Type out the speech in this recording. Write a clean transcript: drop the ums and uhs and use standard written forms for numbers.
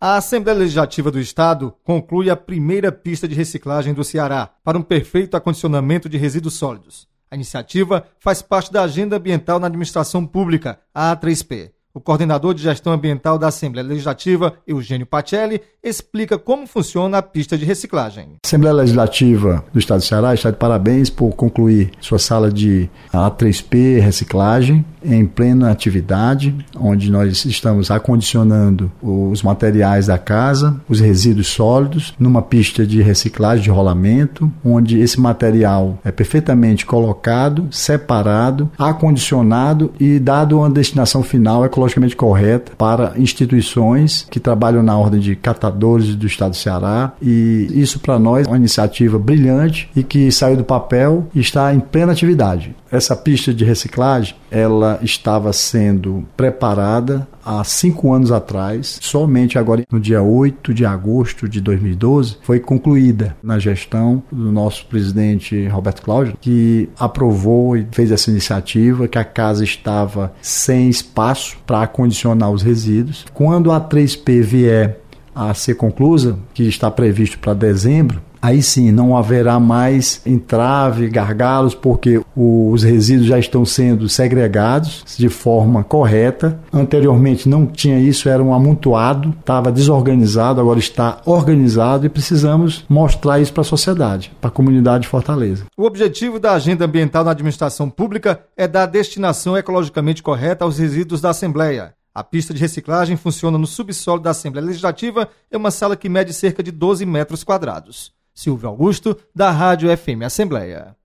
A Assembleia Legislativa do Estado conclui a primeira pista de reciclagem do Ceará para um perfeito acondicionamento de resíduos sólidos. A iniciativa faz parte da Agenda Ambiental na Administração Pública, a A3P. O coordenador de gestão ambiental da Assembleia Legislativa, Eugênio Pacelli, explica como funciona a pista de reciclagem. A Assembleia Legislativa do Estado do Ceará está de parabéns por concluir sua sala de A3P reciclagem em plena atividade, onde nós estamos acondicionando os materiais da casa, os resíduos sólidos, numa pista de reciclagem de rolamento, onde esse material é perfeitamente colocado, separado, acondicionado e dado uma destinação final ecologicamente correta para instituições que trabalham na ordem de catadores do Estado do Ceará. E isso para nós é uma iniciativa brilhante e que saiu do papel e está em plena atividade. Essa pista de reciclagem, ela estava sendo preparada há 5 anos atrás, somente agora no dia 8 de agosto de 2012, foi concluída na gestão do nosso presidente Roberto Cláudio, que aprovou e fez essa iniciativa, que a casa estava sem espaço para acondicionar os resíduos. Quando a 3P vier a ser conclusa, que está previsto para dezembro, aí sim, não haverá mais entrave, gargalos, porque os resíduos já estão sendo segregados de forma correta. Anteriormente não tinha isso, era um amontoado, estava desorganizado, agora está organizado e precisamos mostrar isso para a sociedade, para a comunidade de Fortaleza. O objetivo da Agenda Ambiental na Administração Pública é dar destinação ecologicamente correta aos resíduos da Assembleia. A pista de reciclagem funciona no subsolo da Assembleia Legislativa, é uma sala que mede cerca de 12 metros quadrados. Silvio Augusto, da Rádio FM Assembleia.